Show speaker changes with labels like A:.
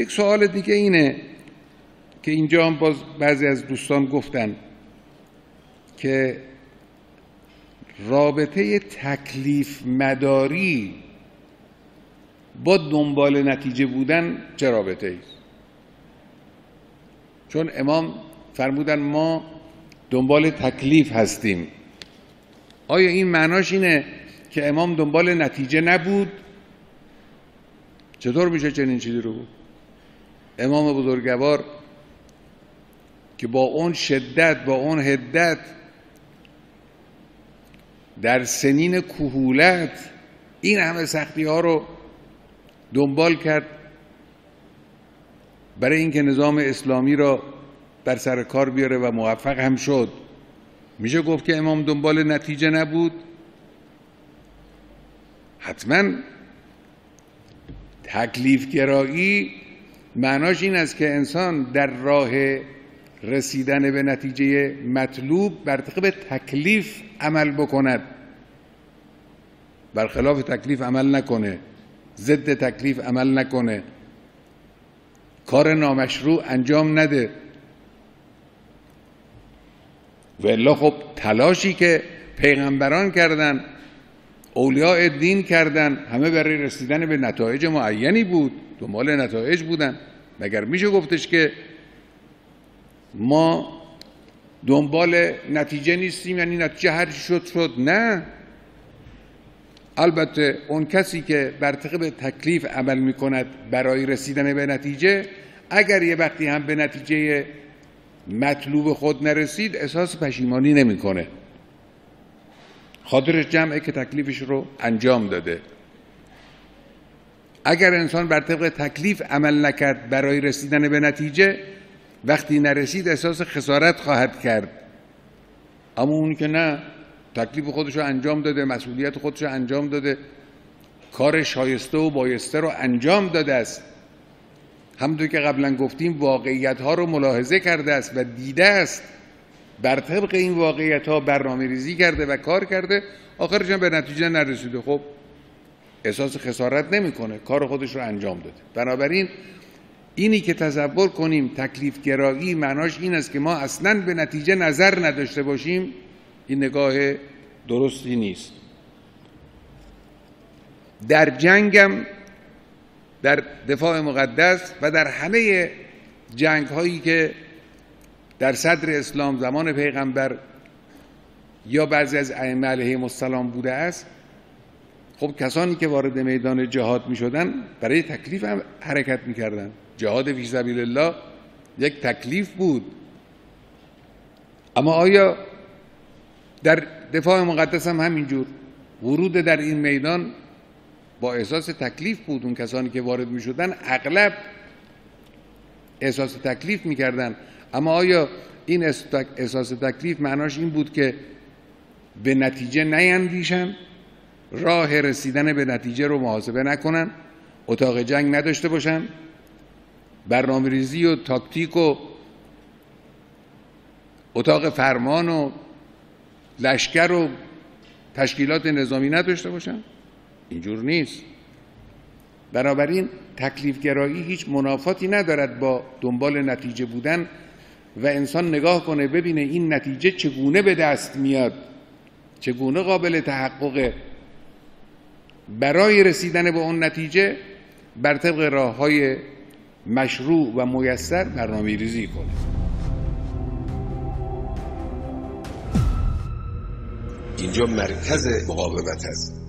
A: یک سوال دیگه اینه که اینجا هم باز بعضی از دوستان گفتن که رابطه تکلیف مداری با دنبال نتیجه بودن چه رابطه ایست؟ چون امام فرمودن ما دنبال تکلیف هستیم. آیا این معناش اینه که امام دنبال نتیجه نبود؟ چطور میشه چنین چیزی رو بود؟ امام بزرگوار که با اون شدت، با اون حدت در سنین کهولت این همه سختی ها رو دنبال کرد برای اینکه نظام اسلامی را بر سر کار بیاره و موفق هم شد. میشه گفت که امام دنبال نتیجه نبود؟ حتما. تکلیف گرایی معناش این است که انسان در راه رسیدن به نتیجه مطلوب بر طبق تکلیف عمل بکند، برخلاف تکلیف عمل نکنه، ضد تکلیف عمل نکنه، کار نامشروع انجام نده. و الا خب تلاشی که پیغمبران کردن، اولیاء دین کردن، همه برای رسیدن به نتایج معینی بود، دنبال نتایج بودن. مگر میشه گفتش که ما دنبال نتیجه نیستیم، یعنی نتیجه هر چی شد؟ نه. البته اون کسی که بر طبق تکلیف عمل میکند برای رسیدن به نتیجه، اگر یه وقتی هم به نتیجه مطلوب خود نرسید احساس پشیمانی نمیکنه، خاطرش جمعه که تکلیفش رو انجام داده. اگر انسان بر طبق تکلیف عمل نکرد برای رسیدن به نتیجه، وقتی نرسید احساس خسارت خواهد کرد. اما اون که نه، تکلیف خودش رو انجام داده، مسئولیت خودش رو انجام داده، کار شایسته و بایسته رو انجام داده است، همونطور که قبلا گفتیم واقعیت ها رو ملاحظه کرده است و دیده است، بر طبق این واقعیت ها برنامه ریزی کرده و کار کرده، آخرش هم به نتیجه نرسیده، خب احساس خسارت نمیکنه، کار خودش رو انجام داده. بنابراین اینی که تصور کنیم تکلیف گرایی معناش این است که ما اصلاً به نتیجه نظر نداشته باشیم، این نگاه درستی نیست. در جنگم، در دفاع مقدس و در همه جنگ هایی که در صدر اسلام زمان پیغمبر یا بعضی از ائمه علیهم السلام بوده است، خب کسانی که وارد میدان جهاد می شدن برای تکلیف هم حرکت می کردن. جهاد فی سبیل الله یک تکلیف بود. اما آیا در دفاع مقدس هم همینجور ورود در این میدان با احساس تکلیف بود؟ اون کسانی که وارد می شدن اغلب احساس تکلیف می کردن. اما آیا این احساس تکلیف معناش این بود که به نتیجه نیندیشن، راه رسیدن به نتیجه رو محاسبه نکنن، اتاق جنگ نداشته باشن، برنامه‌ریزی و تاکتیک و اتاق فرمان و لشکر و تشکیلات نظامی نداشته باشن؟ اینجور نیست. بنابراین تکلیف گرایی هیچ منافاتی ندارد با دنبال نتیجه بودن و انسان نگاه کنه ببینه این نتیجه چگونه به دست میاد، چگونه قابل تحققه، برای رسیدن به اون نتیجه بر طبق راه‌های مشروع و میسر برنامه‌ریزی کنه.
B: اینجا مرکز مقاومت است.